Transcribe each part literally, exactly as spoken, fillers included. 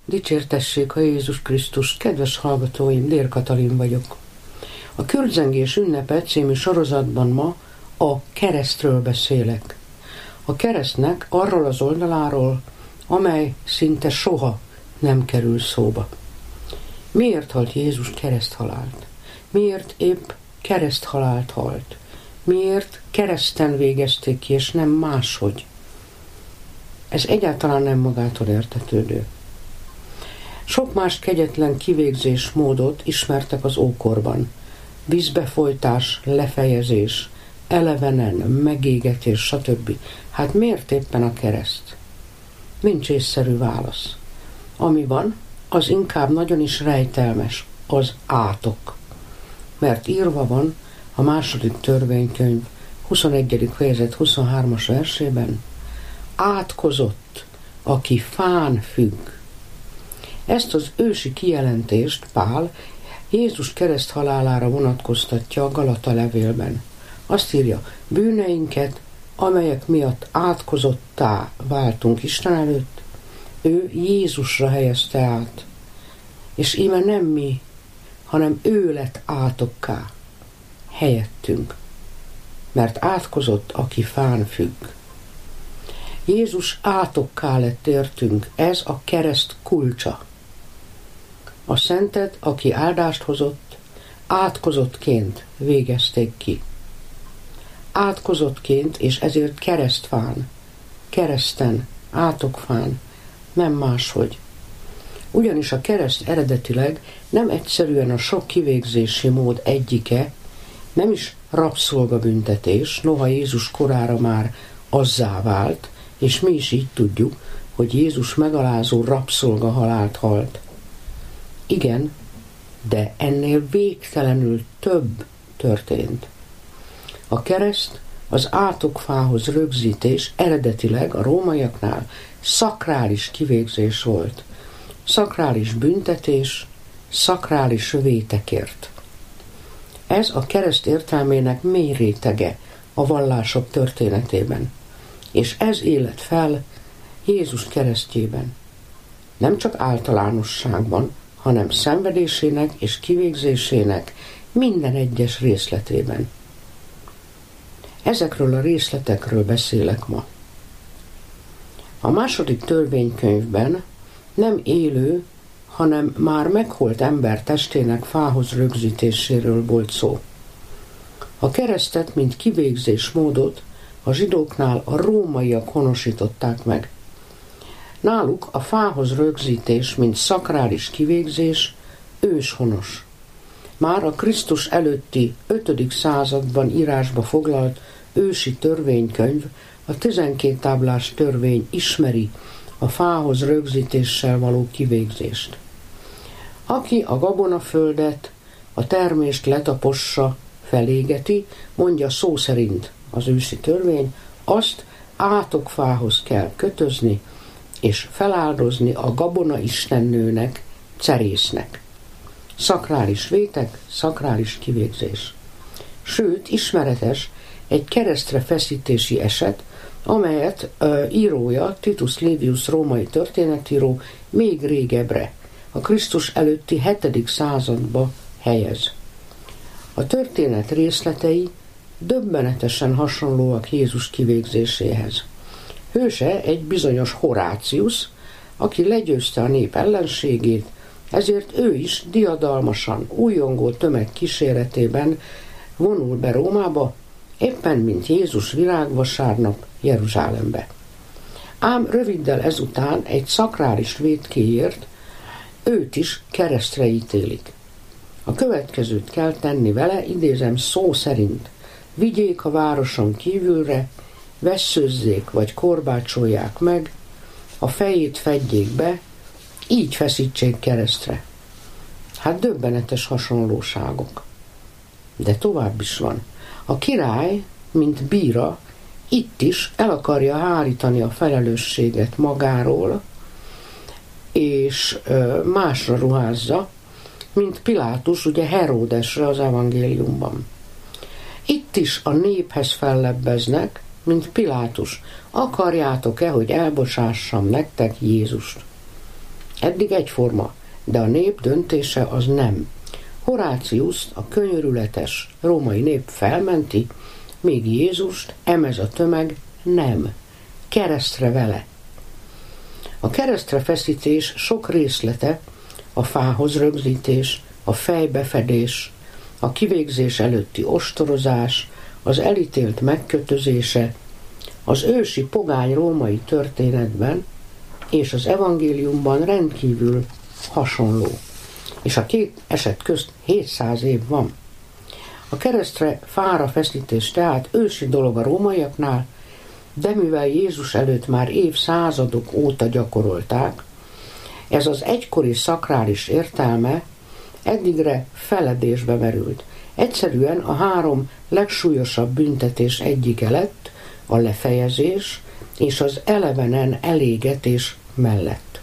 Dicsértessék a Jézus Krisztus, kedves hallgatóim, Dér Katalin vagyok. A Kürtzengés ünnepe című sorozatban ma a keresztről beszélek. A keresztnek arról az oldaláról, amely szinte soha nem kerül szóba. Miért halt Jézus kereszthalált? Miért épp kereszthalált halt? Miért kereszten végezték ki, és nem máshogy? Ez egyáltalán nem magától értetődő. Sok más kegyetlen kivégzés módot ismertek az ókorban. Vízbefolytás, lefejezés, elevenen, megégetés, stb. Hát miért éppen a kereszt? Nincs észszerű válasz. Ami van, az inkább nagyon is rejtelmes, az átok. Mert írva van a második törvénykönyv huszonegyedik fejezet huszonhármas versében: átkozott, aki fán függ. Ezt az ősi kijelentést Pál Jézus kereszthalálára vonatkoztatja a Galata levélben. Azt írja, bűneinket, amelyek miatt átkozottá váltunk Isten előtt, ő Jézusra helyezte át. És íme nem mi, hanem ő lett átokká, helyettünk. Mert átkozott, aki fán függ. Jézus átokká lett értünk, ez a kereszt kulcsa. A szentet, aki áldást hozott, átkozottként végezték ki. Átkozottként, és ezért keresztfán, kereszten, átokfán, nem máshogy. Ugyanis a kereszt eredetileg nem egyszerűen a sok kivégzési mód egyike, nem is rabszolgabüntetés, noha Jézus korára már azzá vált, és mi is így tudjuk, hogy Jézus megalázó rabszolgahalált halt. Igen, de ennél végtelenül több történt. A kereszt, az átokfához rögzítés eredetileg a rómaiaknál szakrális kivégzés volt. Szakrális büntetés, szakrális vétekért. Ez a kereszt értelmének mély rétege a vallások történetében. És ez élet fel Jézus keresztjében. Nem csak általánosságban, hanem szenvedésének és kivégzésének minden egyes részletében. Ezekről a részletekről beszélek ma. A második törvénykönyvben nem élő, hanem már meghalt ember testének fához rögzítéséről volt szó. A keresztet, mint kivégzés módot a zsidóknál a rómaiak honosították meg. Náluk a fához rögzítés, mint szakrális kivégzés, őshonos. Már a Krisztus előtti ötödik században írásba foglalt ősi törvénykönyv, a tizenkét táblás törvény ismeri a fához rögzítéssel való kivégzést. Aki a gabonaföldet, a termést letapossa, felégeti, mondja szó szerint az ősi törvény, azt átokfához kell kötözni, és feláldozni a gabona istennőnek, cerésznek. Szakrális vétek, szakrális kivégzés. Sőt, ismeretes egy keresztre feszítési eset, amelyet ö, írója, Titus Livius római történetíró még régebbre, a Krisztus előtti hetedik századba helyez. A történet részletei döbbenetesen hasonlóak Jézus kivégzéséhez. Hőse egy bizonyos Horácius, aki legyőzte a nép ellenségét, ezért ő is diadalmasan, újongó tömeg kíséretében vonul be Rómába, éppen mint Jézus virágvasárnap Jeruzsálembe. Ám röviddel ezután egy szakrális vétkéért őt is keresztre ítélik. A következőt kell tenni vele, idézem szó szerint: vigyék a városon kívülre, vesszőzzék vagy korbácsolják meg, a fejét fedjék be, így feszítsék keresztre. Hát döbbenetes hasonlóságok. De tovább is van. A király, mint bíra, itt is el akarja hárítani a felelősséget magáról, és másra ruházza, mint Pilátus, ugye Heródesre az evangéliumban. Itt is a néphez fellebbeznek, mint Pilátus. Akarjátok-e, hogy elbocsássam nektek Jézust? Eddig egyforma, de a nép döntése az nem. Horáciuszt, a könyörületes római nép felmenti, még Jézust emez a tömeg nem. Keresztre vele. A keresztre feszítés sok részlete, a fához rögzítés, a fejbefedés, a kivégzés előtti ostorozás, az elítélt megkötözése, az ősi pogány római történetben és az evangéliumban rendkívül hasonló. És a két eset közt hétszáz év van. A keresztre fára feszítés tehát ősi dolog a rómaiaknál, de mivel Jézus előtt már évszázadok óta gyakorolták, ez az egykori szakrális értelme eddigre feledésbe merült. Egyszerűen a három legsúlyosabb büntetés egyike lett, a lefejezés és az elevenen elégetés mellett.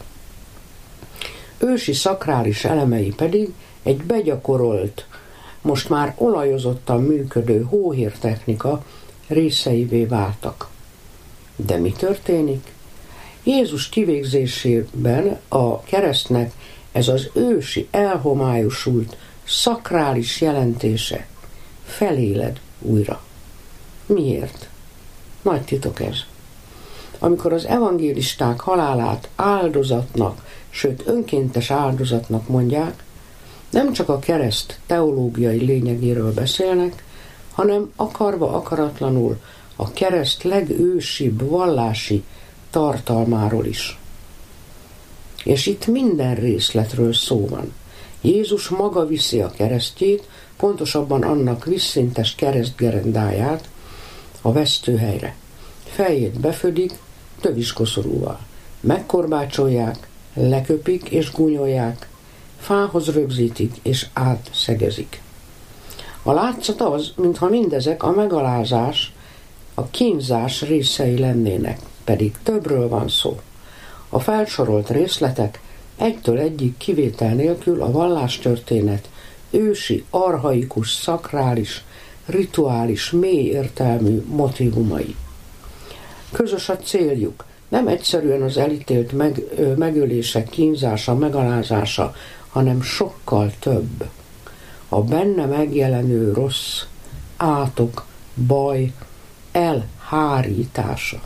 Ősi szakrális elemei pedig egy begyakorolt, most már olajozottan működő hóhértechnika részeivé váltak. De mi történik? Jézus kivégzésében a keresztnek ez az ősi, elhomályosult, szakrális jelentése feléled újra. Miért? Nagy titok ez. Amikor az evangélisták halálát áldozatnak, sőt önkéntes áldozatnak mondják, nem csak a kereszt teológiai lényegéről beszélnek, hanem akarva akaratlanul a kereszt legősibb vallási tartalmáról is. És itt minden részletről szó van. Jézus maga viszi a keresztjét, pontosabban annak vízszintes keresztgerendáját a vesztőhelyre. Fejét befödik töviskoszorúval. Megkorbácsolják, leköpik és gúnyolják, fához rögzítik és átszegezik. A látszat az, mintha mindezek a megalázás, a kínzás részei lennének, pedig többről van szó. A felsorolt részletek egytől egyig kivétel nélkül a vallástörténet ősi, archaikus, szakrális, rituális, mély értelmű motívumai. Közös a céljuk, nem egyszerűen az elítélt meg, ö, megölések kínzása, megalázása, hanem sokkal több. A benne megjelenő rossz, átok, baj elhárítása.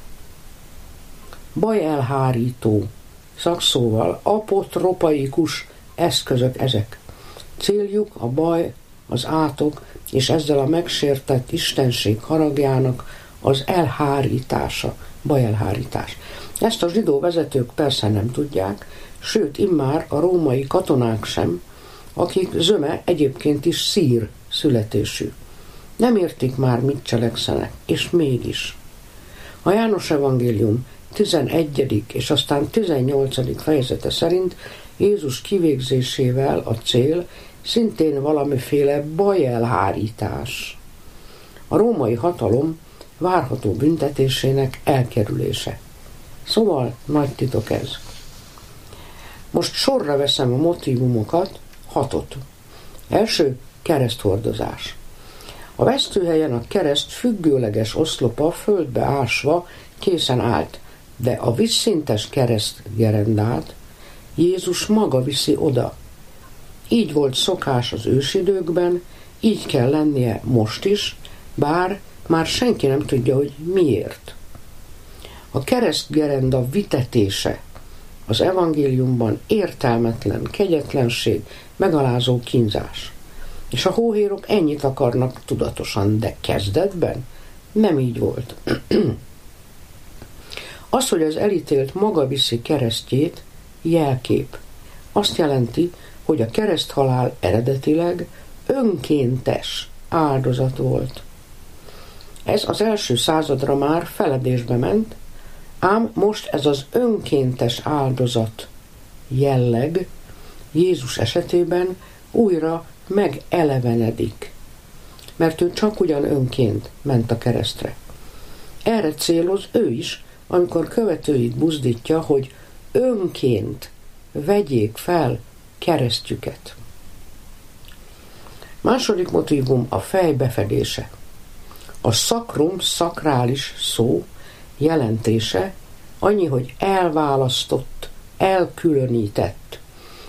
Baj elhárító, szakszóval apotropaikus eszközök ezek. Céljuk a baj, az átok, és ezzel a megsértett istenség haragjának az elhárítása, baj elhárítás. Ezt a zsidó vezetők persze nem tudják, sőt immár a római katonák sem, akik zöme egyébként is szír születésű. Nem értik már, mit cselekszenek, és mégis. A János evangélium tizenegyedik és aztán tizennyolcadik fejezete szerint Jézus kivégzésével a cél szintén valamiféle bajelhárítás. A római hatalom várható büntetésének elkerülése. Szóval nagy titok ez. Most sorra veszem a motívumokat, hatot. Első, kereszthordozás. A vesztőhelyen a kereszt függőleges oszlopa földbe ásva készen állt, de a vízszintes keresztgerendát Jézus maga viszi oda. Így volt szokás az ősidőkben, így kell lennie most is, bár már senki nem tudja, hogy miért. A keresztgerenda vitetése az evangéliumban értelmetlen, kegyetlenség, megalázó kínzás. És a hóhérok ennyit akarnak tudatosan, de kezdetben nem így volt. Az, hogy az elítélt maga viszi keresztjét, jelkép. Azt jelenti, hogy a kereszthalál eredetileg önkéntes áldozat volt. Ez az első századra már feledésbe ment, ám most ez az önkéntes áldozat jelleg Jézus esetében újra megelevenedik, mert ő csak ugyan önként ment a keresztre. Erre céloz ő is, amikor követőit buzdítja, hogy önként vegyék fel keresztjüket. Második motívum a fej befedése. A szakrum, szakrális szó jelentése annyi, hogy elválasztott, elkülönített.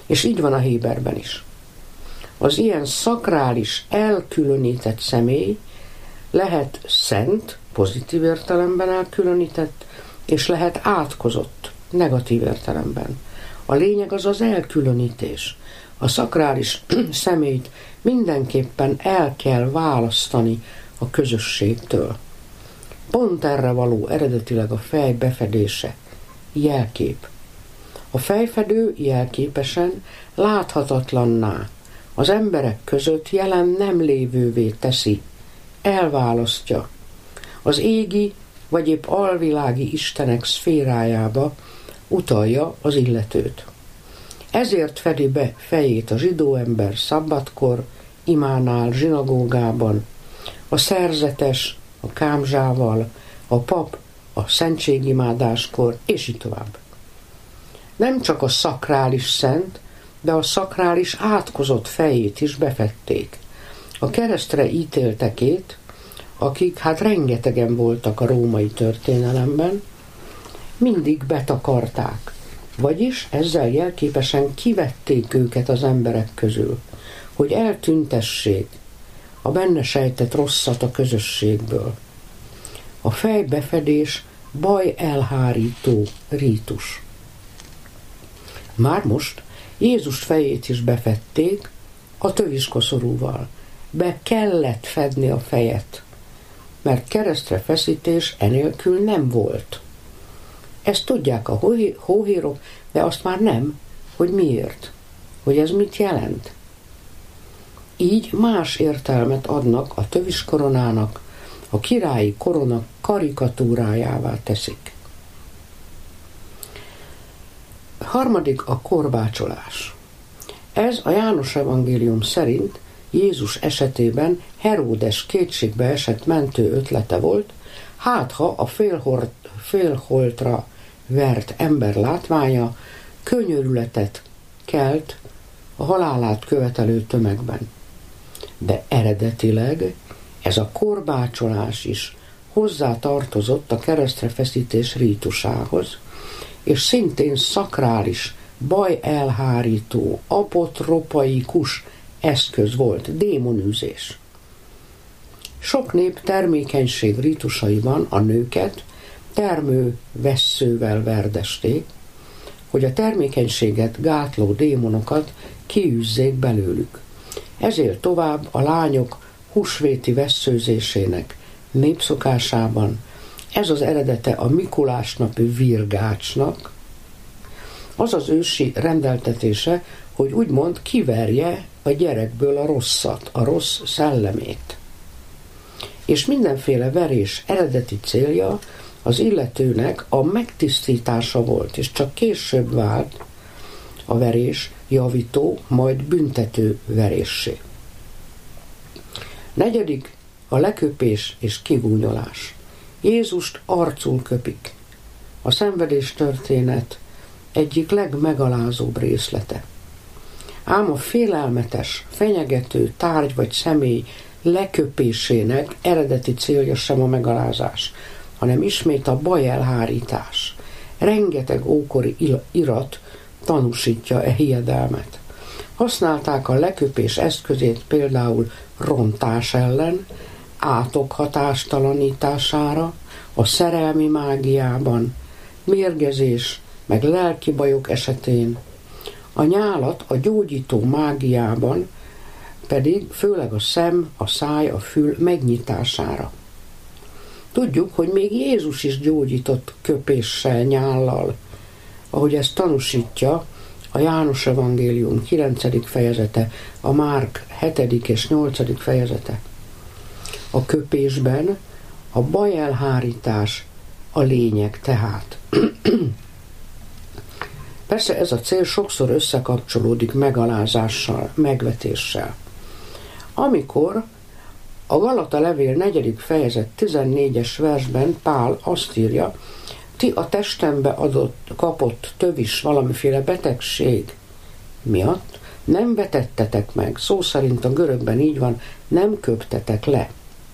És így van a Héberben is. Az ilyen szakrális, elkülönített személy lehet szent, pozitív értelemben elkülönített, és lehet átkozott, negatív értelemben. A lényeg az az elkülönítés. A szakrális személyt mindenképpen el kell választani a közösségtől. Pont erre való eredetileg a fej befedése, jelkép. A fejfedő jelképesen láthatatlanná, az emberek között jelen nem lévővé teszi, elválasztja, az égi vagy épp alvilági istenek szférájába utalja az illetőt. Ezért fedi be fejét a zsidó ember szabbatkor, imánál, zsinagógában, a szerzetes, a kámzsával, a pap, a szentségimádáskor, és így tovább. Nem csak a szakrális szent, de a szakrális átkozott fejét is befedték. A keresztre ítéltekét, akik hát rengetegen voltak a római történelemben, mindig betakarták, vagyis ezzel jelképesen kivették őket az emberek közül, hogy eltüntessék a benne sejtett rosszat a közösségből. A fejbefedés baj elhárító rítus. Már most Jézus fejét is befedték a töviskoszorúval. Be kellett fedni a fejet, mert keresztre feszítés enélkül nem volt. Ezt tudják a hóhérok, de azt már nem, hogy miért, hogy ez mit jelent. Így más értelmet adnak a töviskoronának, a királyi korona karikatúrájává teszik. Harmadik a korbácsolás. Ez a János evangélium szerint Jézus esetében Heródes kétségbe esett mentő ötlete volt, hát ha a félhort, félholtra vert ember látványa könyörületet kelt a halálát követelő tömegben. De eredetileg ez a korbácsolás is hozzá tartozott a keresztre feszítés rítusához, és szintén szakrális, baj elhárító, apotropaikus eszköz volt, démonűzés. Sok nép termékenység rítusaiban a nőket termő vesszővel verdesték, hogy a termékenységet gátló démonokat kiűzzék belőlük. Ezért tovább a lányok húsvéti vesszőzésének népszokásában ez az eredete a Mikulás napi virgácsnak, az az ősi rendeltetése, hogy úgymond kiverje a gyerekből a rosszat, a rossz szellemét. És mindenféle verés eredeti célja az illetőnek a megtisztítása volt, és csak később vált a verés javító, majd büntető veréssé. Negyedik a leköpés és kigúnyolás. Jézust arcul köpik. A szenvedés történet egyik legmegalázóbb részlete. Ám a félelmetes, fenyegető tárgy vagy személy leköpésének eredeti célja sem a megalázás, hanem ismét a baj elhárítás. Rengeteg ókori irat tanúsítja e hiedelmet. Használták a leköpés eszközét például rontás ellen, átok hatástalanítására, a szerelmi mágiában, mérgezés, meg lelki bajok esetén. A nyálat a gyógyító mágiában pedig főleg a szem, a száj, a fül megnyitására. Tudjuk, hogy még Jézus is gyógyított köpéssel, nyállal, ahogy ezt tanúsítja a János evangélium kilencedik fejezete, a Márk hetedik és nyolcadik fejezete. A köpésben a baj elhárítás a lényeg tehát. Persze ez a cél sokszor összekapcsolódik megalázással, megvetéssel. Amikor a Galata levél negyedik fejezet tizennégyes versben Pál azt írja, ti a testembe adott, kapott tövis valamiféle betegség miatt nem vetettetek meg, szó szerint a görögben így van, nem köptetek le.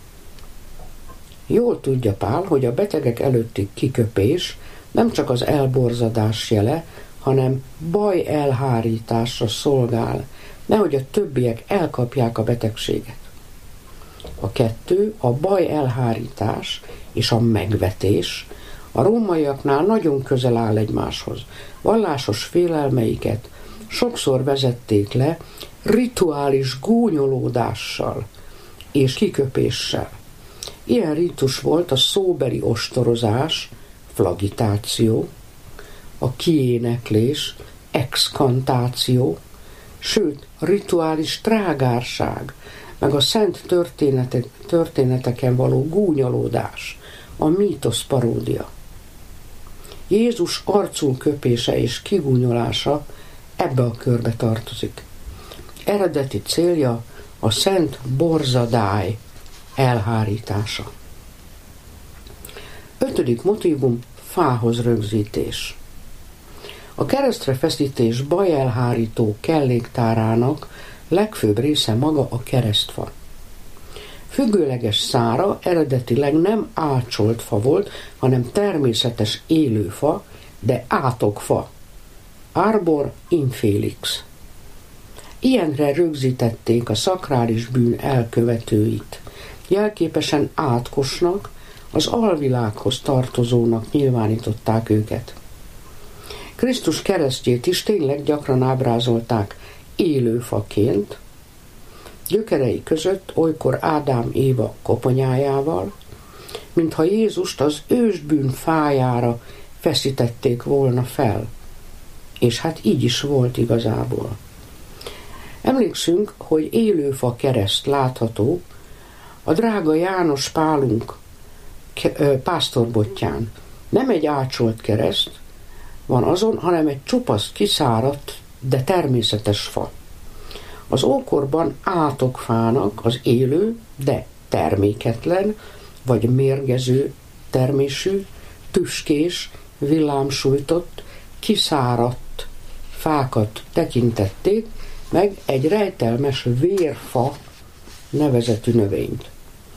Jól tudja Pál, hogy a betegek előtti kiköpés nem csak az elborzadás jele, hanem baj elhárításra szolgál, nehogy a többiek elkapják a betegséget. A kettő, a baj elhárítás és a megvetés a rómaiaknál nagyon közel áll egymáshoz. Vallásos félelmeiket sokszor vezették le rituális gúnyolódással és kiköpéssel. Ilyen ritus volt a szóbeli ostorozás, flagitáció, a kiéneklés, exkantáció, sőt, rituális trágárság, meg a szent történetek, történeteken való gúnyolódás, a mítosz paródia. Jézus arcul köpése és kigúnyolása ebbe a körbe tartozik. Eredeti célja a szent borzadály elhárítása. Ötödik motívum, fához rögzítés. A keresztre feszítés bajelhárító kelléktárának legfőbb része maga a keresztfa. Függőleges szára eredetileg nem ácsolt fa volt, hanem természetes élőfa, de átokfa. Arbor infelix. Ilyenre rögzítették a szakrális bűn elkövetőit. Jelképesen átkosnak, az alvilághoz tartozónak nyilvánították őket. Krisztus keresztjét is tényleg gyakran ábrázolták élőfaként, gyökerei között olykor Ádám Éva koponyájával, mintha Jézust az ősbűn fájára feszítették volna fel. És hát így is volt igazából. Emlékszünk, hogy élőfa kereszt látható a drága János Pálunk pásztorbottyán. Nem egy ácsolt kereszt van azon, hanem egy csupasz kiszáradt, de természetes fa. Az ókorban átokfának az élő, de terméketlen, vagy mérgező termésű, tüskés, villámsújtott, kiszáradt fákat tekintették, meg egy rejtelmes vérfa nevezetű növényt.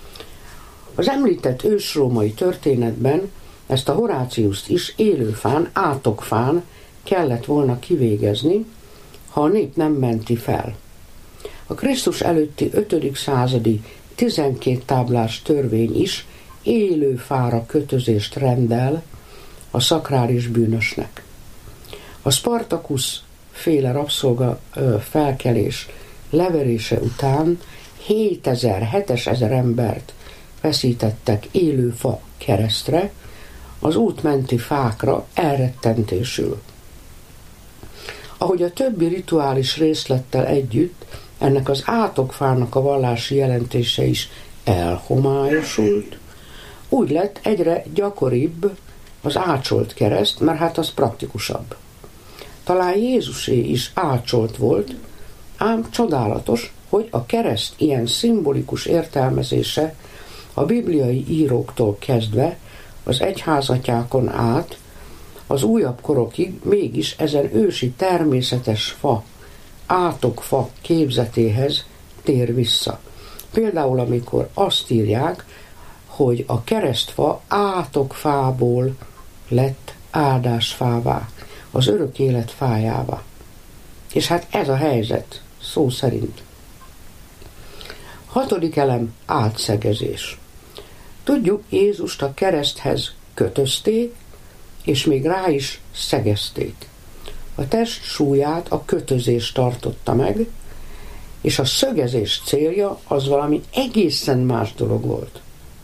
Az említett ősrómai történetben ezt a Horáciuszt is élőfán, átokfán kellett volna kivégezni, ha a nép nem menti fel. A Krisztus előtti ötödik századi tizenkét táblás törvény is élő fára kötözést rendel a szakrális bűnösnek. A Spartacus féle rabszolga ö, felkelés leverése után hétezer, hétezer embert feszítettek élő fa keresztre, az útmenti fákra elrettentésül. Ahogy a többi rituális részlettel együtt, ennek az átokfának a vallási jelentése is elhomályosult, úgy lett egyre gyakoribb az ácsolt kereszt, mert hát az praktikusabb. Talán Jézusé is ácsolt volt, ám csodálatos, hogy a kereszt ilyen szimbolikus értelmezése a bibliai íróktól kezdve az egyházatyákon át az újabb korokig mégis ezen ősi természetes fa, átokfa képzetéhez tér vissza. Például amikor azt írják, hogy a keresztfa átokfából lett áldásfává, az örök élet fájává. És hát ez a helyzet, szó szerint. Hatodik elem, átszegezés. Tudjuk, Jézust a kereszthez kötözték, és még rá is szegezték. A test súlyát a kötözés tartotta meg, és a szögezés célja az valami egészen más dolog volt.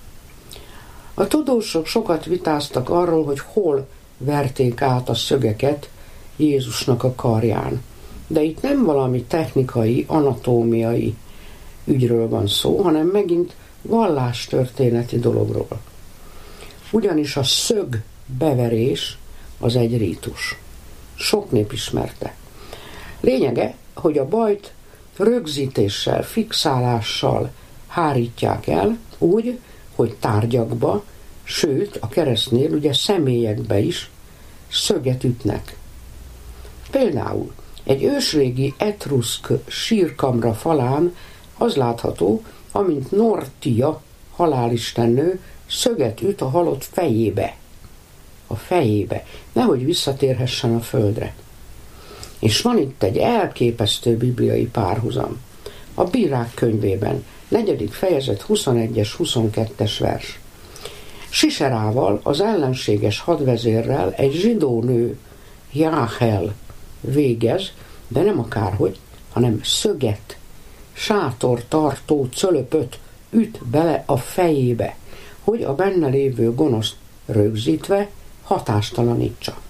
A tudósok sokat vitáztak arról, hogy hol verték át a szögeket Jézusnak a karján. De itt nem valami technikai, anatómiai ügyről van szó, hanem megint vallástörténeti dologról. Ugyanis a szög beverés az egy rítus. Sok nép ismerte. Lényege, hogy a bajt rögzítéssel, fixálással hárítják el, úgy, hogy tárgyakba, sőt a keresztnél ugye személyekbe is szöget ütnek. Például egy ősrégi etruszk sírkamra falán az látható, amint Nortia halálistennő szöget üt a halott fejébe. A fejébe. Nehogy visszatérhessen a földre. És van itt egy elképesztő bibliai párhuzam. A Bírák könyvében, negyedik fejezet huszonegyes huszonkettes vers. Siserával, az ellenséges hadvezérrel egy zsidó nő, Jáhel végez, de nem akárhogy, hanem szöget, sátortartó cölöpöt üt bele a fejébe, hogy a benne lévő gonoszt rögzítve hatástalanítsa.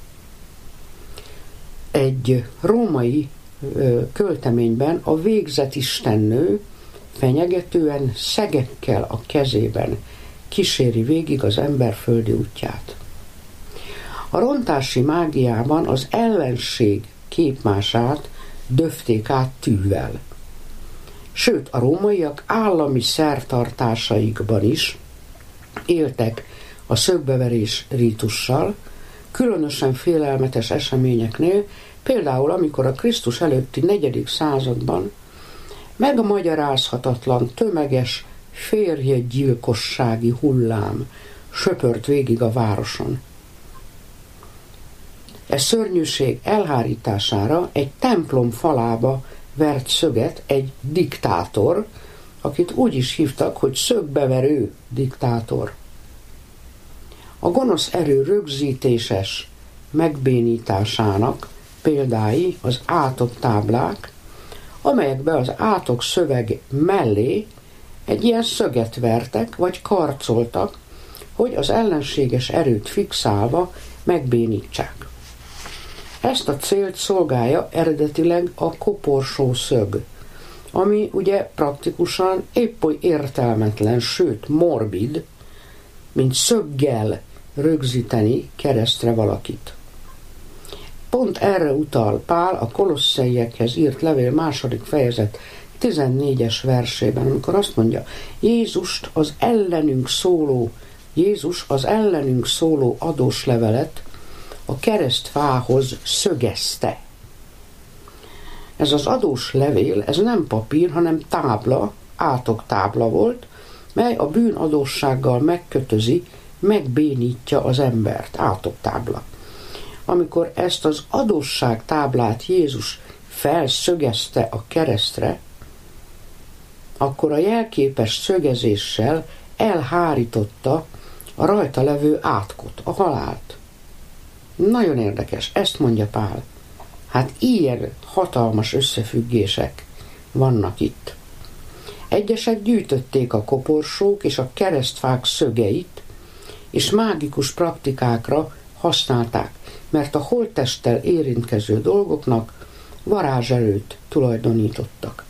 Egy római ö, költeményben a végzett istennő fenyegetően szegekkel a kezében kíséri végig az ember földi útját. A rontási mágiában az ellenség képmását döfték át tűvel. Sőt, a rómaiak állami szertartásaikban is éltek a szögbeverés rítussal, különösen félelmetes eseményeknél, például amikor a Krisztus előtti negyedik században megmagyarázhatatlan tömeges férjegyilkossági hullám söpört végig a városon. E szörnyűség elhárítására egy templom falába vert szöget egy diktátor, akit úgy is hívtak, hogy szögbeverő diktátor. A gonosz erő rögzítéses megbénításának példái az átok táblák, amelyekbe az átok szöveg mellé egy ilyen szöget vertek, vagy karcoltak, hogy az ellenséges erőt fixálva megbénítsák. Ezt a célt szolgálja eredetileg a koporsó szög, ami ugye praktikusan épp oly értelmetlen, sőt morbid, mint szöggel rögzíteni keresztre valakit. Pont erre utal Pál a Kolosszeiekhez írt levél második fejezet tizennégyes versében, amikor azt mondja, Jézust az ellenünk szóló, Jézus az ellenünk szóló adós levelet a keresztfához szögezte. Ez az adós levél, ez nem papír, hanem tábla, átoktábla volt, mely a bűnadóssággal megkötözi, megbénítja az embert, átoktábla. Amikor ezt az adósságtáblát Jézus felszögezte a keresztre, akkor a jelképes szögezéssel elhárította a rajta levő átkot, a halált. Nagyon érdekes, ezt mondja Pál. Hát ilyen hatalmas összefüggések vannak itt. Egyesek gyűjtötték a koporsók és a keresztfák szögeit, és mágikus praktikákra használták, mert a holttesttel érintkező dolgoknak varázserőt tulajdonítottak.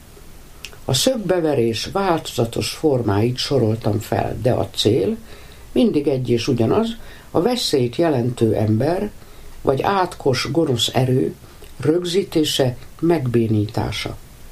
A szögbeverés változatos formáit soroltam fel, de a cél mindig egy és ugyanaz, a veszélyt jelentő ember, vagy átkos gonosz erő rögzítése, megbénítása.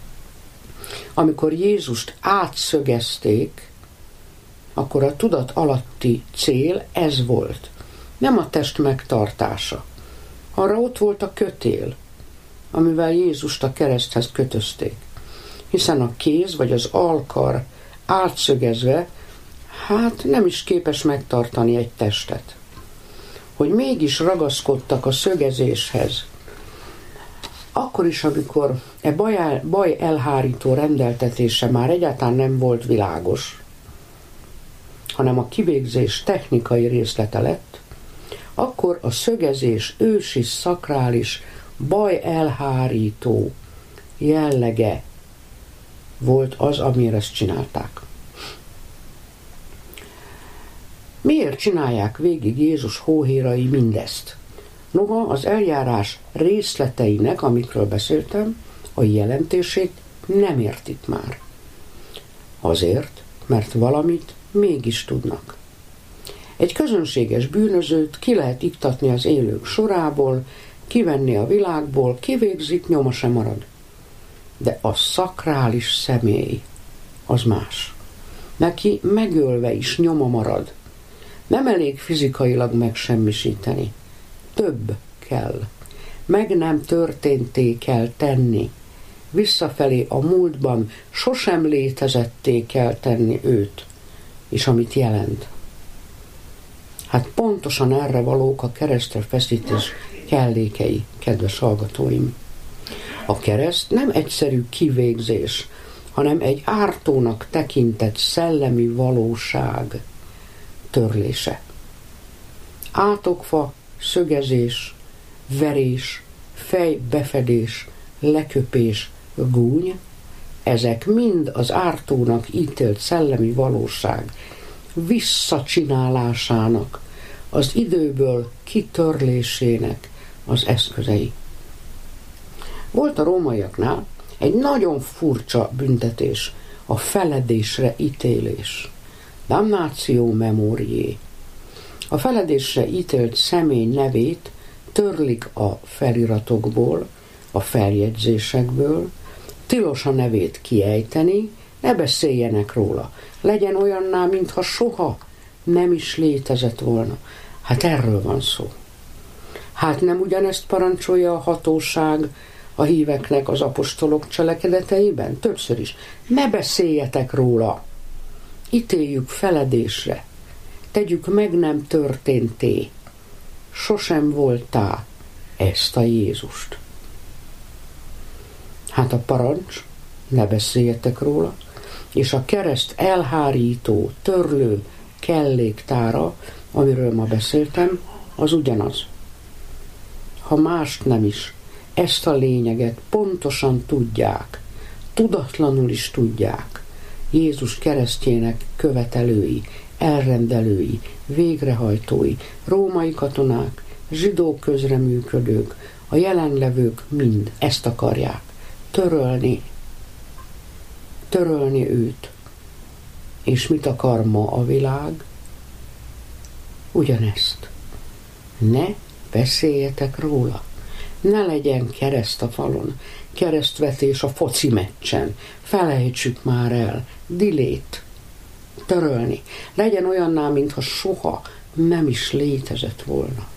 Amikor Jézust átszögezték, akkor a tudat alatti cél ez volt. Nem a test megtartása. Arra ott volt a kötél, amivel Jézust a kereszthez kötözték. Hiszen a kéz vagy az alkar átszögezve, hát nem is képes megtartani egy testet. Hogy mégis ragaszkodtak a szögezéshez, akkor is, amikor e baj, baj elhárító rendeltetése már egyáltalán nem volt világos, hanem a kivégzés technikai részlete lett, akkor a szögezés ősi, szakrális, baj elhárító jellege volt az, amire ezt csinálták. Miért csinálják végig Jézus hóhérai mindezt? Noha az eljárás részleteinek, amikről beszéltem, a jelentését nem értik már. Azért, mert valamit mégis tudnak. Egy közönséges bűnözőt ki lehet iktatni az élők sorából, kivenni a világból, kivégzik, nyoma sem marad. De a szakrális személy az más. Neki megölve is nyoma marad. Nem elég fizikailag megsemmisíteni. Több kell. Meg nem történté kell tenni. Visszafelé a múltban sosem létezetté kell tenni őt, és amit jelent. Hát pontosan erre valók a keresztre feszítés kellékei, kedves hallgatóim. A kereszt nem egyszerű kivégzés, hanem egy ártónak tekintett szellemi valóság törlése. Átokfa, szögezés, verés, fejbefedés, leköpés, gúny, ezek mind az ártónak ítélt szellemi valóság visszacsinálásának, az időből kitörlésének az eszközei. Volt a rómaiaknál egy nagyon furcsa büntetés, a feledésre ítélés. Damnatio memoriae. A feledésre ítélt személy nevét törlik a feliratokból, a feljegyzésekből, tilos a nevét kiejteni, ne beszéljenek róla. Legyen olyanná, mintha soha nem is létezett volna. Hát erről van szó. Hát nem ugyanezt parancsolja a hatóság a híveknek az apostolok cselekedeteiben? Többször is. Ne beszéljetek róla. Ítéljük feledésre. Tegyük meg nem történté. Sosem voltá ezt a Jézust. Hát a parancs, ne beszéljetek róla, és a kereszt elhárító, törlő kelléktára, amiről ma beszéltem, az ugyanaz. Ha mást nem is, ezt a lényeget pontosan tudják, tudatlanul is tudják, Jézus keresztjének követelői, elrendelői, végrehajtói, római katonák, zsidó közreműködők, a jelenlevők mind ezt akarják. Törölni. Törölni őt. És mit akar ma a világ? Ugyanezt. Ne beszéljetek róla. Ne legyen kereszt a falon, keresztvetés a foci meccsen. Felejtsük már el. Delete. Törölni. Legyen olyanná, mintha soha nem is létezett volna.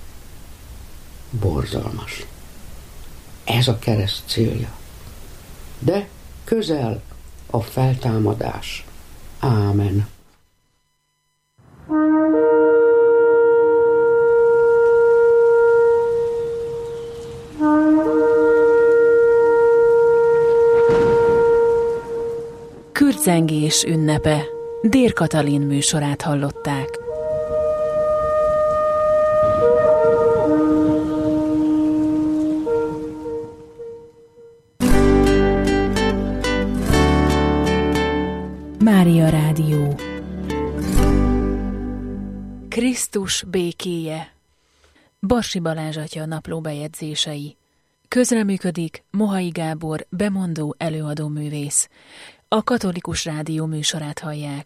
Borzalmas. Ez a kereszt célja. De közel a feltámadás. Ámen. Kürtzengés ünnepe. Dér Katalin műsorát hallották. Mária Rádió. Krisztus békéje. Barsi Balázs atya naplóbejegyzései. Közreműködik Mohai Gábor, bemondó előadó művész. A Katolikus Rádió műsorát hallják.